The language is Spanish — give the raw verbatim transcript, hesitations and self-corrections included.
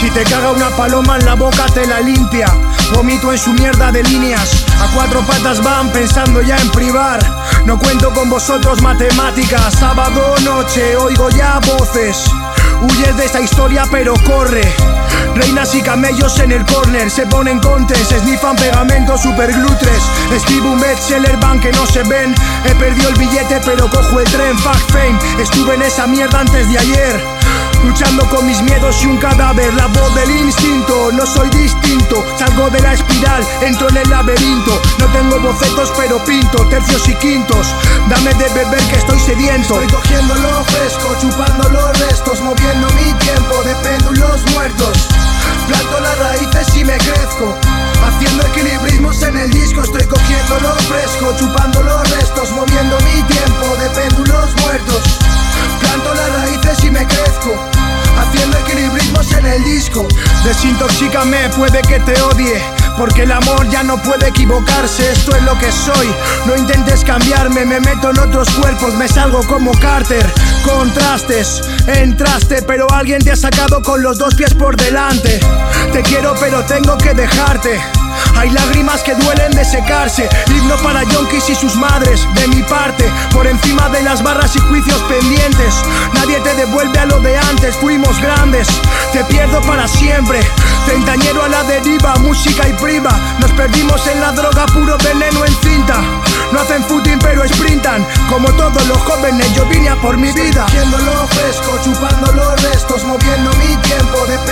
Si te caga una paloma en la boca te la limpia. Vomito en su mierda de líneas. A cuatro patas van pensando ya en privar. No cuento con vosotros matemáticas. Sábado noche oigo ya voces. Huyes de esta historia pero corre. Reinas y camellos en el corner. Se ponen contes, snifan pegamento superglutres. Escribo un bestseller, van que no se ven. He perdido el billete pero cojo el tren. Fuck fame, estuve en esa mierda antes de ayer. Luchando con mis miedos y un cadáver. La voz del instinto, no soy distinto. Salgo de la espiral, entro en el laberinto. No tengo bocetos pero pinto, tercios y quintos. Dame de beber que estoy sediento. Estoy cogiendo lo fresco, chupando los restos, moviendo mi tiempo de péndulos muertos. Planto las raíces y me crezco, haciendo equilibrismos en el disco. Estoy cogiendo lo fresco, chupando los restos, moviendo mi tiempo de péndulos muertos. Planto las raíces y me crezco, haciendo equilibrismos en el disco. Desintoxícame, puede que te odie, porque el amor ya no puede equivocarse. Esto es lo que soy, no intentes cambiarme. Me meto en otros cuerpos, me salgo como Carter. Contrastes, entraste, pero alguien te ha sacado con los dos pies por delante. Te quiero pero tengo que dejarte. Hay lágrimas que duelen de secarse. Himno para yonkis y sus madres. De mi parte, por encima de las barras y juicios pendientes. Nadie te devuelve a lo de antes. Fuimos grandes, te pierdo para siempre. Treintañero a la deriva, música y priva. Nos perdimos en la droga, puro veneno en cinta. No hacen footing pero sprintan, como todos los jóvenes yo vine a por mi vida. Estoy cogiendo lo fresco, chupando los restos, moviendo mi tiempo de